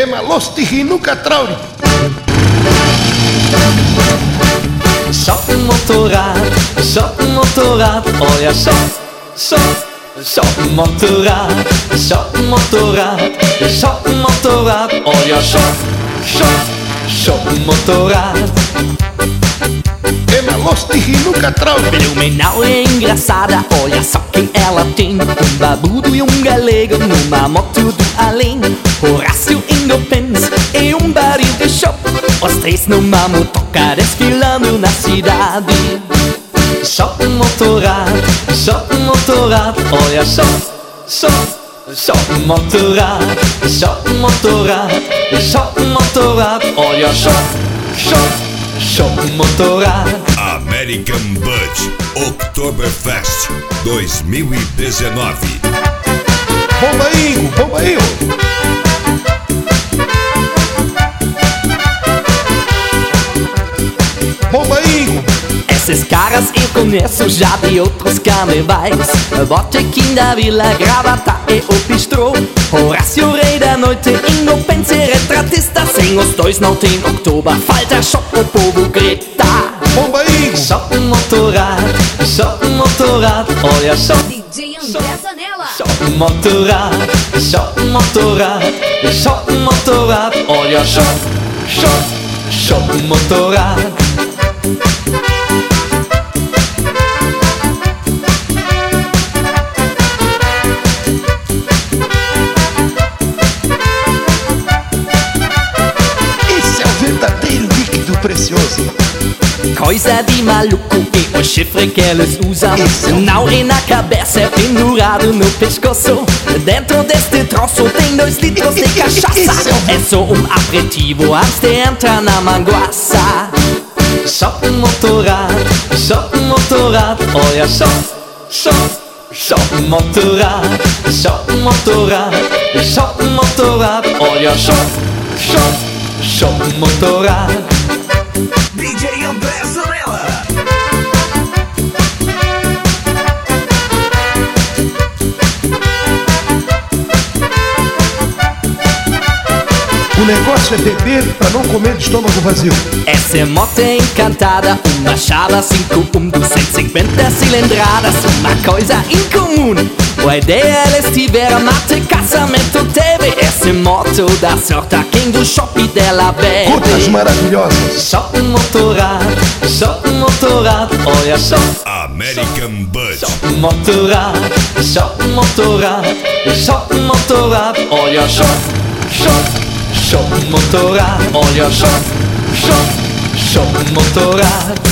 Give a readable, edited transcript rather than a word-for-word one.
Malostihi nunca trauri. Shopmotorrad, olha Shopmotorrad, olha Shopmotorrad. Malostihi nunca trauri. Fenomenal e engraçada, olha só quem ela tem. Um barbudo e um galego numa moto do além. Horácio Ingopens e um baril de chopp. Os três numa motoca desfilando na cidade. Shopmotorrad, olha Shopmotorrad, olha Shopmotorrad. American Bud Oktoberfest 2019. Bombainho, bombainho. Bombainho. Esses caras eu conheço já de outros carnavais. Botequim da Vila, Gravata e o Bistrô. Horácio, rei da noite, Ingopens e retratista. Sem os dois não tem outubro, falta shop, o povo grita. Bombainho. Shopmotorrad, olha DJ André Zanella. Shopmotorrad, olha Shopmotorrad. Esse é o verdadeiro líquido precioso. Coisa de maluco e o chifre que eles usam. Não é na cabeça, é pendurado no pescoço. Dentro deste troço tem 2 litros de cachaça. É só um aperitivo antes de entrar na manguaça. Shopmotorrad, olha Shopmotorrad, olha Shopmotorrad. DJ André Zanella. O negócio é beber pra não comer de estômago vazio. Essa moto é encantada, uma Chala 5 250 cilindradas, uma coisa incomum. A ideia eles tiveram, mate, casamento teve. Essa moto dá sorte a quem do shopping dela bebe. Gotas maravilhosas. Shopmotorrad, olha American Bud Shopmotorrad, olha Shopmotorrad, olha Shopmotorrad.